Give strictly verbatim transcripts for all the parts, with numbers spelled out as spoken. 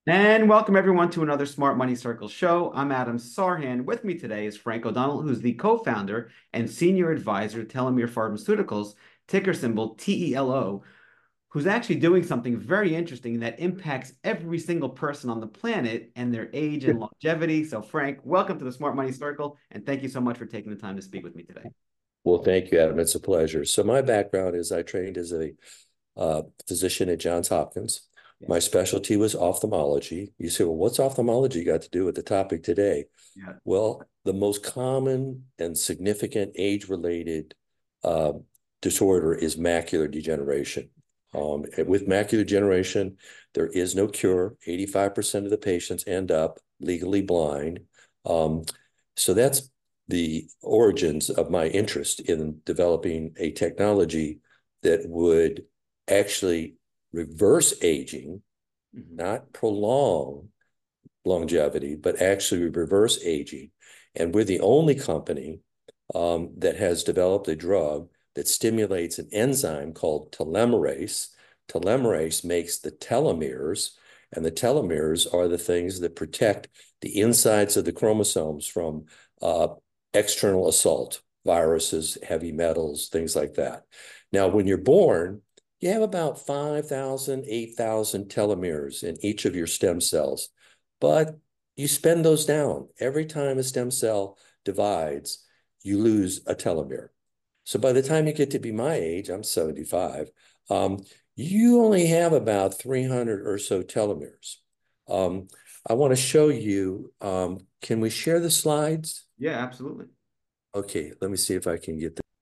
And welcome everyone to another Smart Money Circle show. I'm Adam Sarhan. With me today is Frank O'Donnell, who's the co-founder and senior advisor to Telomere Pharmaceuticals, ticker symbol T E L O, who's actually doing something very interesting that impacts every single person on the planet and their age and longevity. So, Frank, welcome to the Smart Money Circle, and thank you so much for taking the time to speak with me today. Well, thank you, Adam. It's a pleasure. So my background is I trained as a uh, physician at Johns Hopkins. Yeah, My specialty was ophthalmology. You say, well, what's ophthalmology got to do with the topic today? yeah, Well, the most common and significant age-related uh, disorder is macular degeneration. Um, with macular degeneration, there is no cure. eighty-five percent of the patients end up legally blind. Um, so that's the origins of my interest in developing a technology that would actually reverse aging, mhm, not prolong longevity, but actually reverse aging. And we're the only company um, that has developed a drug that stimulates an enzyme called telomerase. Telomerase makes the telomeres, and the telomeres are the things that protect the insides of the chromosomes from uh, external assault, viruses, heavy metals, things like that. Now, when you're born, you have about five thousand, eight thousand telomeres in each of your stem cells, but you spend those down. Every time a stem cell divides, you lose a telomere. So by the time you get to be my age, I'm seventy-five, um, you only have about three hundred or so telomeres. Um, I want to show you, um, can we share the slides? yeah, absolutely. Okay, let me see if I can get that.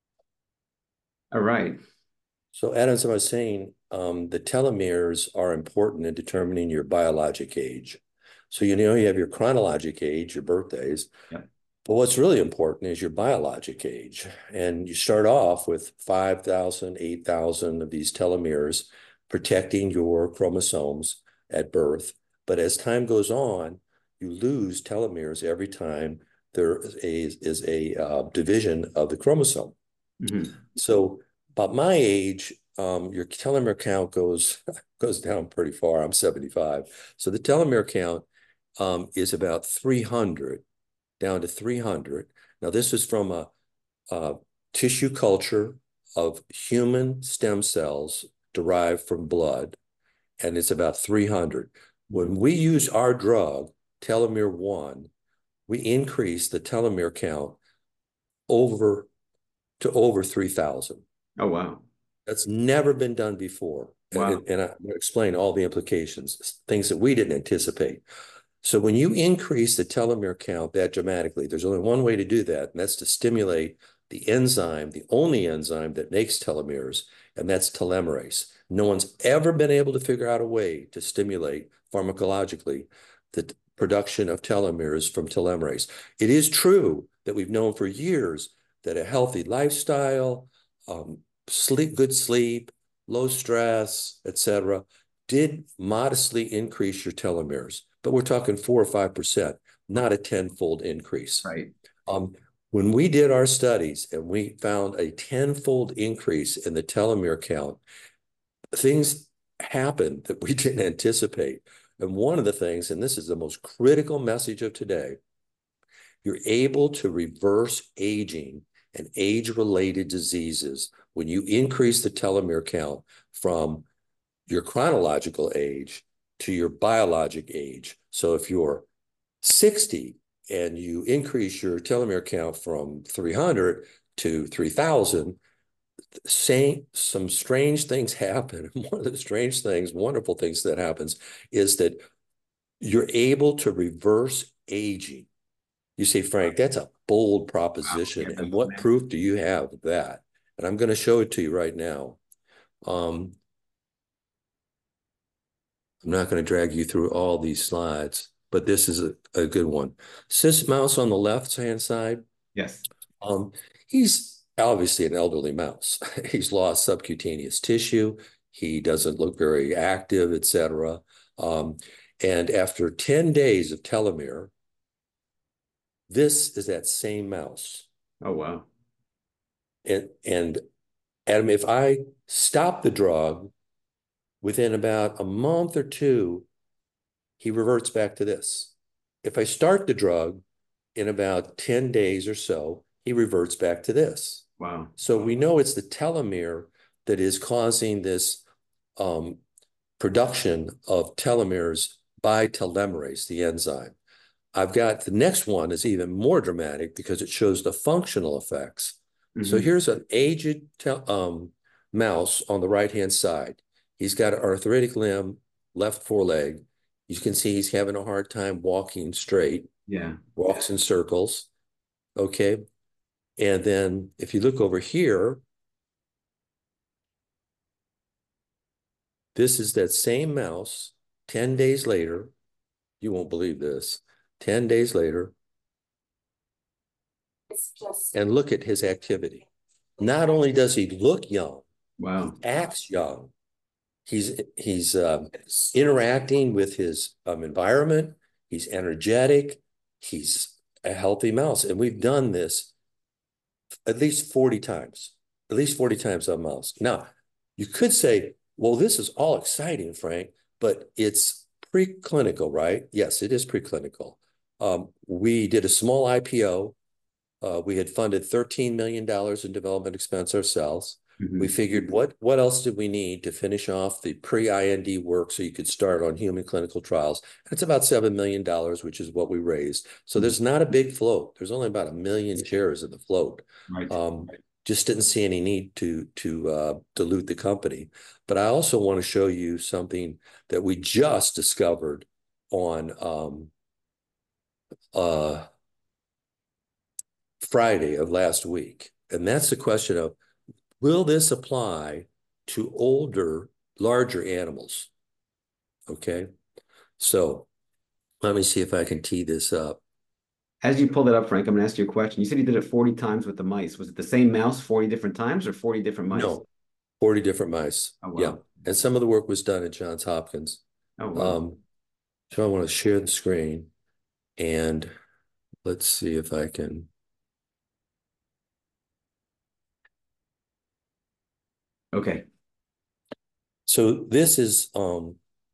All right. So as I was saying, um, the telomeres are important in determining your biologic age. So you know you have your chronologic age, your birthdays, Yep. but what's really important is your biologic age. And you start off with five thousand, eight thousand of these telomeres protecting your chromosomes at birth. But as time goes on, you lose telomeres every time there is a, is a uh, division of the chromosome. Mhm. So about my age, um, your telomere count goes goes down pretty far. I'm seventy-five. So the telomere count um, is about three hundred, down to three hundred. Now, this is from a, a tissue culture of human stem cells derived from blood, and it's about three hundred. When we use our drug, telomere one, we increase the telomere count over to over three thousand. Oh, wow. That's never been done before. Wow. And, and I'm going to explain all the implications, things that we didn't anticipate. So when you increase the telomere count that dramatically, there's only one way to do that, and that's to stimulate the enzyme, the only enzyme that makes telomeres, and that's telomerase. No one's ever been able to figure out a way to stimulate pharmacologically the production of telomeres from telomerase. It is true that we've known for years that a healthy lifestyle, um, sleep, good sleep, low stress, et cetera, did modestly increase your telomeres, but we're talking four or five percent, not a tenfold increase. Right. Um, when we did our studies and we found a tenfold increase in the telomere count, things happened that we didn't anticipate. And one of the things, and this is the most critical message of today, you're able to reverse aging and age-related diseases when you increase the telomere count from your chronological age to your biologic age. So if you're sixty and you increase your telomere count from three hundred to three thousand, saying some strange things happen. One of the strange things, wonderful things that happens is that you're able to reverse aging. You say, Frank, that's a bold Wow. Yeah, proposition. And that's what massive. proof do you have of that? And I'm going to show it to you right now. Um, I'm not going to drag you through all these slides, but this is a, a good one. Cis mouse on the left-hand side, Yes. um, he's obviously an elderly mouse. He's lost subcutaneous tissue. He doesn't look very active, et cetera. Um, and after ten days of telomere, this is that same mouse. Oh, wow. And, and Adam, if I stop the drug within about a month or two, he reverts back to this. If I start the drug in about ten days or so, he reverts back to this. Wow. So we know it's the telomere that is causing this um, production of telomeres by telomerase, the enzyme. I've got the next one is even more dramatic because it shows the functional effects. Mm-hmm. So here's an aged um, mouse on the right-hand side. He's got an arthritic limb, left foreleg. You can see he's having a hard time walking straight. Yeah. Walks in circles. Okay. And then if you look over here, this is that same mouse ten days later. You won't believe this. ten days later. It's just... And look at his activity. Not only does he look young, wow, he acts young. He's he's um, interacting with his um, environment. He's energetic. He's a healthy mouse. And we've done this at least forty times, at least forty times on mouse. Now, you could say, well, this is all exciting, Frank, but it's preclinical, right? Yes, it is preclinical. Um, we did a small I P O. Uh, we had funded thirteen million dollars in development expense ourselves. Mm-hmm. We figured what, what else did we need to finish off the pre-I N D work so you could start on human clinical trials? And it's about seven million dollars, which is what we raised. So mm-hmm. there's not a big float. There's only about a million shares in the float. Right. Um, just didn't see any need to, to uh, dilute the company. But I also want to show you something that we just discovered on um, uh, Friday of last week. And that's the question of, will this apply to older, larger animals? Okay, so let me see if I can tee this up. As you pulled it up, Frank, I'm going to ask you a question. You said you did it forty times with the mice. Was it the same mouse forty different times or forty different mice? No, forty different mice. Oh, wow. Yeah, and some of the work was done at Johns Hopkins. Oh, wow. Um, so I want to share the screen, and let's see if I can. Okay. So this is um,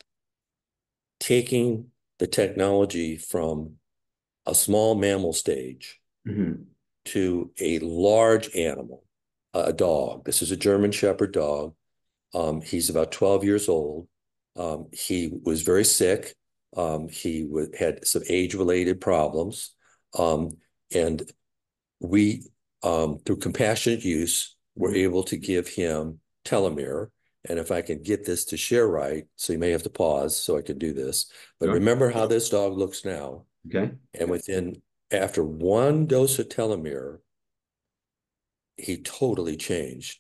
taking the technology from a small mammal stage mm-hmm. to a large animal, a dog. This is a German Shepherd dog. Um, he's about twelve years old. Um, he was very sick. Um, he w- had some age-related problems. Um, and we, um, through compassionate use, were mm-hmm. able to give him telomere. And if I can get this to share right, so you may have to pause so I can do this. But sure. Remember how this dog looks now. Okay. And within, after one dose of telomere, he totally changed.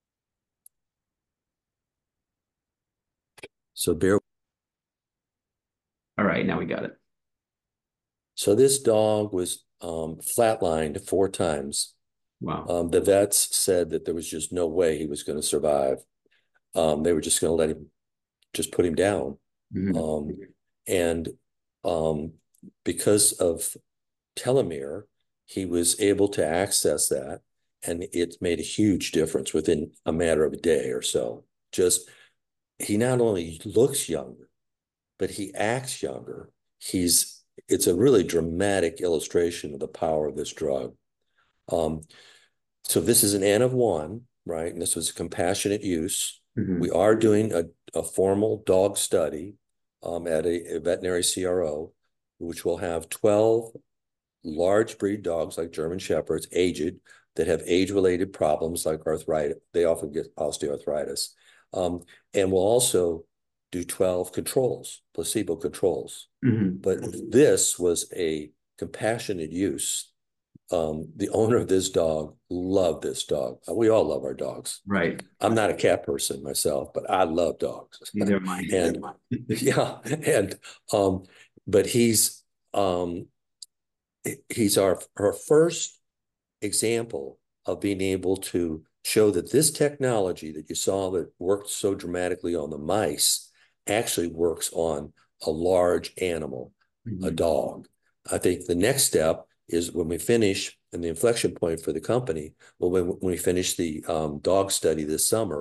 So bear. All right, now we got it. So this dog was um, flatlined four times. Wow. Um, the vets said that there was just no way he was going to survive. Um, they were just going to let him, just put him down. Mm-hmm. Um, and um, because of telomere, he was able to access that, and it made a huge difference within a matter of a day or so. Just, he not only looks younger, but he acts younger. He's, it's a really dramatic illustration of the power of this drug. Um, so this is an N of one, right? And this was a compassionate use. Mm-hmm. We are doing a, a formal dog study um, at a, a veterinary C R O, which will have twelve large breed dogs like German Shepherds, aged, that have age-related problems like arthritis. They often get osteoarthritis. Um, and we'll also do twelve controls, placebo controls. Mm-hmm. But this was a compassionate use. Um, the owner of this dog loved this dog. We all love our dogs. Right. I'm not a cat person myself, but I love dogs. Neither am I. And yeah, and um, but he's um, he's our our first example of being able to show that this technology that you saw that worked so dramatically on the mice actually works on a large animal, mm-hmm. a dog. I think the next step is when we finish, and the inflection point for the company, well, when, when we finish the um, dog study this summer,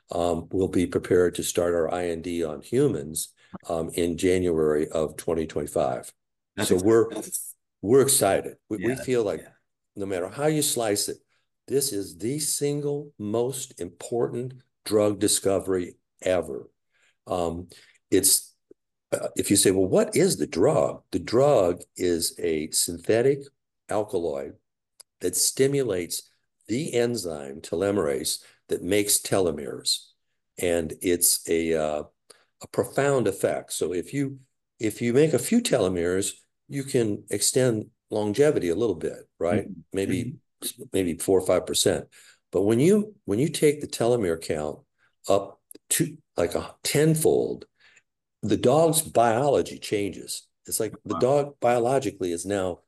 um, we'll be prepared to start our I N D on humans um, in January of twenty twenty-five. That's So exciting. we're we're excited. We, we Yeah. feel like no matter how you slice it, this is the single most important drug discovery ever. Um, it's uh, if you say, well, what is the drug? The drug is a synthetic alkaloid that stimulates the enzyme telomerase that makes telomeres, and it's a uh, a profound effect. So if you if you make a few telomeres, you can extend longevity a little bit, right? Mhm. Maybe Mhm. maybe four or five percent. But when you when you take the telomere count up to like a tenfold, the dog's biology changes. It's like the Wow. dog biologically is now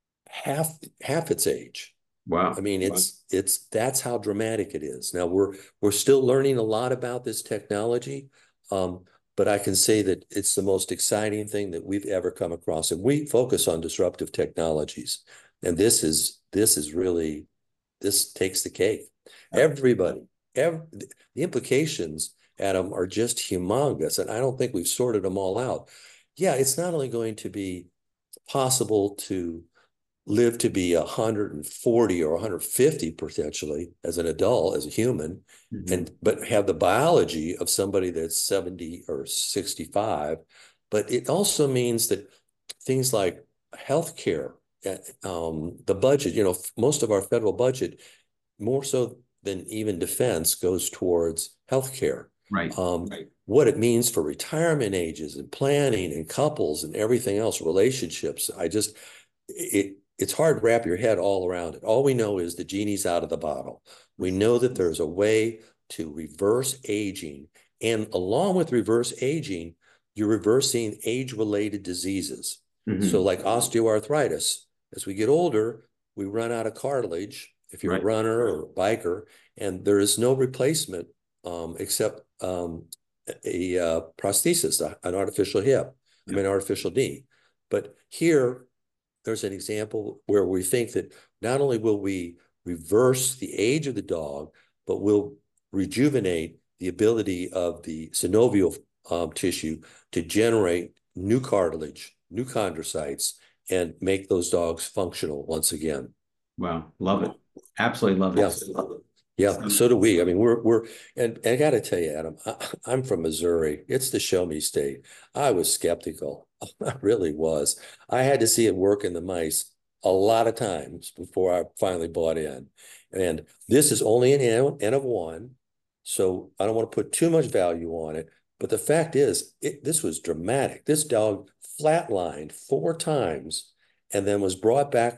half half its age. I Wow. mean, it's it's that's how dramatic it is. Now we're we're still learning a lot about this technology, um, but I can say that it's the most exciting thing that we've ever come across. And we focus on disruptive technologies, and this is this is really this takes the cake. Everybody, every, the implications, Adam, are just humongous, and I don't think we've sorted them all out. Yeah, it's not only going to be possible to live to be one hundred forty or one hundred fifty potentially as an adult, as a human, Mhm. and but have the biology of somebody that's seventy or sixty-five. But it also means that things like healthcare, uh, um, the budget, you know, most of our federal budget, more so than even defense, goes towards healthcare. Right. Um, right. What it means for retirement ages and planning and couples and everything else, relationships. I just, it, it's hard to wrap your head all around it. All we know is the genie's out of the bottle. We know that there's a way to reverse aging. And along with reverse aging, you're reversing age-related diseases. So Mhm. like osteoarthritis, as we get older, we run out of cartilage if you're a Right. runner or a biker, and there is no replacement um, except um, a, a uh, prosthesis, an artificial hip, I Yep. mean, artificial knee. But here, there's an example where we think that not only will we reverse the age of the dog, but we'll rejuvenate the ability of the synovial um, tissue to generate new cartilage, new chondrocytes, and make those dogs functional once again. Wow. Love it. Absolutely love Yeah. it. Yeah, So, so do we. I mean, we're we're and, and I got to tell you, Adam, I, I'm from Missouri. It's the show me state. I was skeptical. I really was. I had to see it work in the mice a lot of times before I finally bought in. And this is only an N, N of one, so I don't want to put too much value on it. But the fact is, it, this was dramatic. This dog flatlined four times and then was brought back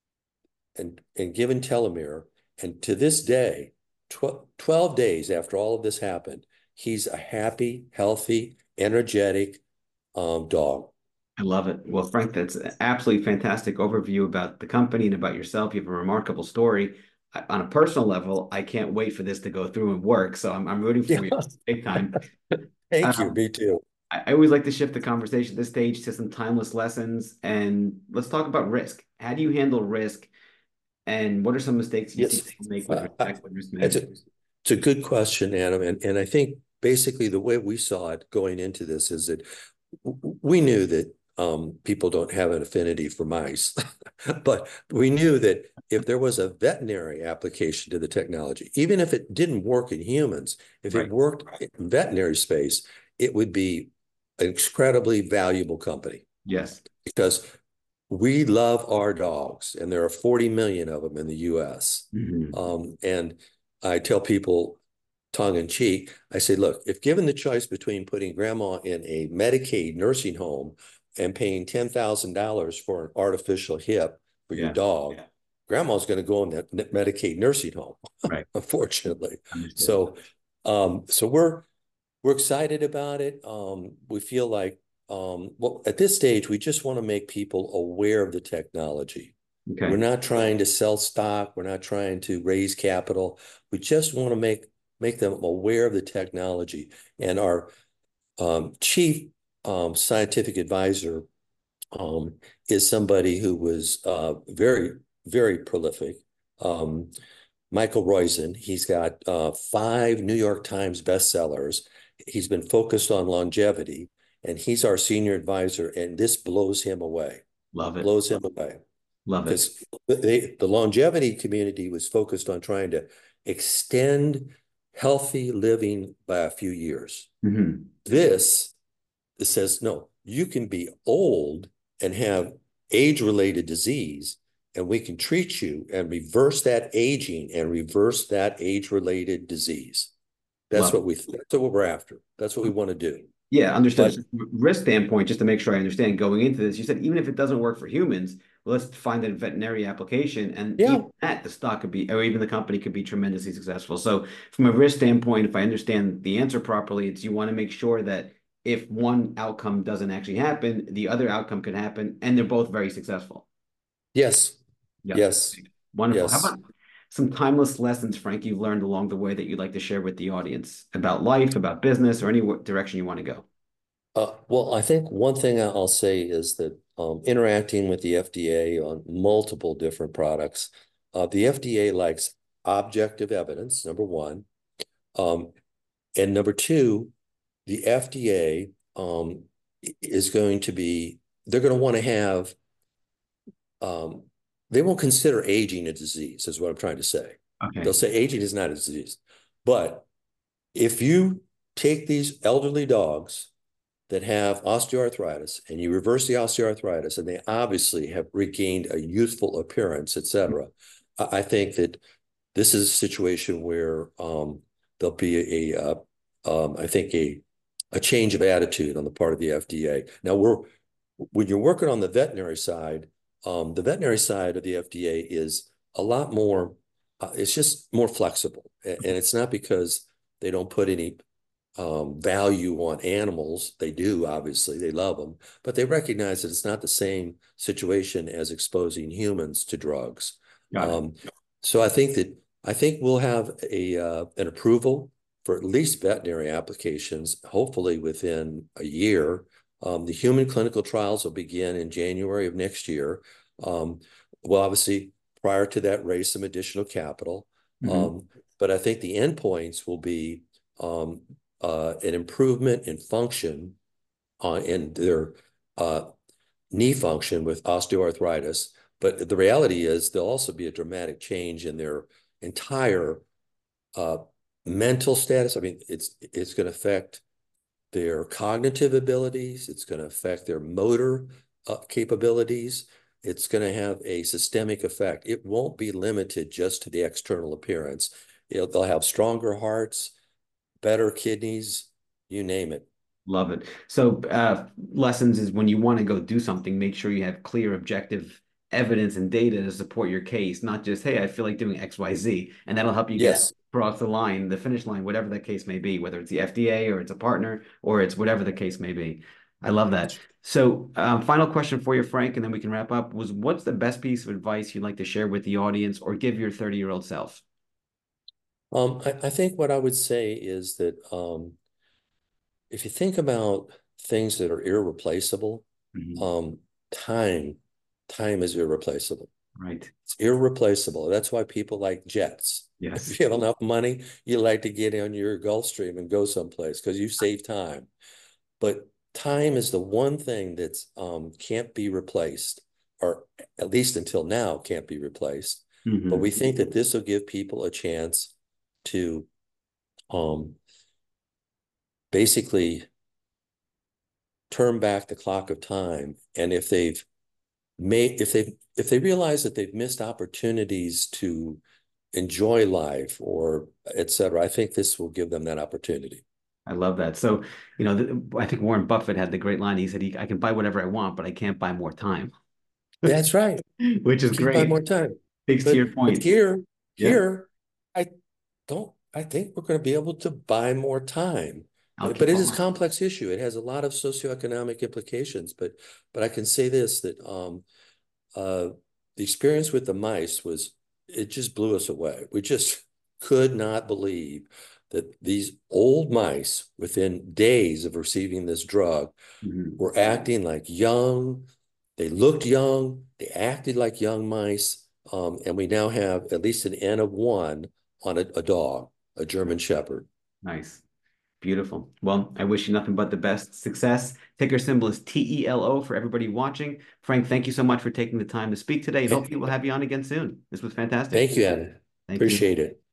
and, and given telomere. And to this day, twelve days after all of this happened, he's a happy, healthy, energetic um, dog. I love it. Well, Frank, that's an absolutely fantastic overview about the company and about yourself. You have a remarkable story. I- On a personal level, I can't wait for this to go through and work. So I'm, I'm rooting Yeah, for you big time. thank you. Um, Me too. I, I always like to shift the conversation at this stage to some timeless lessons. And let's talk about risk. How do you handle risk? And what are some mistakes you see Yes, people make with uh, uh, respect to risk it's a management? it's a good question, Adam, and and I think basically the way we saw it going into this is that we knew that um, people don't have an affinity for mice, but we knew that if there was a veterinary application to the technology, even if it didn't work in humans, if it Right. worked in veterinary space, it would be an incredibly valuable company Yes. because we love our dogs, and there are forty million of them in the U S. Mhm. Um, and I tell people tongue in cheek, I say, look, if given the choice between putting grandma in a Medicaid nursing home and paying ten thousand dollars for an artificial hip for your Yeah. dog, yeah. Grandma's going to go in that Medicaid nursing home, Right. unfortunately. Understood. So, um, so we're we're excited about it. Um, we feel like, um, well, at this stage, we just want to make people aware of the technology. We're Okay. not trying to sell stock. We're not trying to raise capital. We just want to make make them aware of the technology. And our um, chief um, scientific advisor um, is somebody who was uh, very, very prolific. Um, Michael Roizen. He's got uh, five New York Times bestsellers. He's been focused on longevity, and he's our senior advisor, and this blows him away, Love it. blows him away. Love it. Because they, the longevity community was focused on trying to extend healthy living by a few years. Mm-hmm. This, this says, no, you can be old and have age-related disease, and we can treat you and reverse that aging and reverse that age-related disease. That's Love what it. we, that's what we're after. That's what we want to do. Yeah, understood. But So from a risk standpoint, just to make sure I understand going into this, you said even if it doesn't work for humans, well, let's find a veterinary application, and yeah, even that the stock could be, or even the company could be tremendously successful. So from a risk standpoint, if I understand the answer properly, it's you want to make sure that if one outcome doesn't actually happen, the other outcome could happen, and they're both very successful. yes, Yep. yes, Wonderful. How yes. about some timeless lessons, Frank, you've learned along the way that you'd like to share with the audience about life, about business, or any w- direction you want to go? Uh, well, I think one thing I'll say is that um, interacting with the F D A on multiple different products, uh, the F D A likes objective evidence, number one. Um, and number two, the F D A um, is going to be, they're going to want to have, um, they won't consider aging a disease, is what I'm trying to say. They'll Okay. say aging is not a disease. But if you take these elderly dogs that have osteoarthritis and you reverse the osteoarthritis and they obviously have regained a youthful appearance, et cetera, I think that this is a situation where um, there'll be a, uh, um, I think a, a change of attitude on the part of the F D A. Now we're, when you're working on the veterinary side, um, the veterinary side of the F D A is a lot more, uh, it's just more flexible. And, and it's not because they don't put any um, value on animals. They do, obviously, they love them, but they recognize that it's not the same situation as exposing humans to drugs. Got it. Um, so I think that I think we'll have a uh, an approval for at least veterinary applications, hopefully within a year. Um, the human clinical trials will begin in January of next year. Um, we'll obviously, prior to that, raise some additional capital. Mm-hmm. Um, but I think the endpoints will be um, uh, an improvement in function on in their uh, knee function with osteoarthritis. But the reality is there'll also be a dramatic change in their entire uh, mental status. I mean, it's it's going to affect their cognitive abilities. It's going to affect their motor uh, capabilities. It's going to have a systemic effect. It won't be limited just to the external appearance. It'll, they'll have stronger hearts, better kidneys, you name it. Love it. So, uh, lessons is when you want to go do something, make sure you have clear, objective evidence and data to support your case, not just, hey, I feel like doing X, Y, Z, and that'll help you get Yes. across the line, the finish line, whatever the case may be, whether it's the F D A or it's a partner or it's whatever the case may be. I love that. So, um, final question for you, Frank, and then we can wrap up. Was what's the best piece of advice you'd like to share with the audience or give your thirty-year-old self? Um, I, I think what I would say is that um, if you think about things that are irreplaceable, Mhm. um, time, time is irreplaceable. Right. It's irreplaceable. That's why people like jets. Yes. If you have enough money, you like to get on your Gulfstream and go someplace because you save time. But time is the one thing that's um, can't be replaced, or at least until now can't be replaced. But we Hmm. think that this will give people a chance to um, basically turn back the clock of time. And if they've made, if they if they realize that they've missed opportunities to enjoy life or et cetera, I think this will give them that opportunity. I love that. So, you know, th I think Warren Buffett had the great line. He said, he, I can buy whatever I want, but I can't buy more time, That's right. which is Keep by great. more time. Speaks to your But but point. here, Yeah, here, I don't, I think we're going to be able to buy more time. I'll But keep it is a on. complex issue. It has a lot of socioeconomic implications. But but I can say this, that um uh the experience with the mice was, it just blew us away. We just could not believe that these old mice, within days of receiving this drug, Mhm. were acting like young. They looked young. They acted like young mice. Um, and we now have at least an N of one on a, a dog, a German Shepherd. Nice. Beautiful. Well, I wish you nothing but the best success. Ticker symbol is T E L O for everybody watching. Frank, thank you so much for taking the time to speak today, and hopefully we'll have you on again soon. This was fantastic. Thank you, Adam. Thank you. Appreciate it.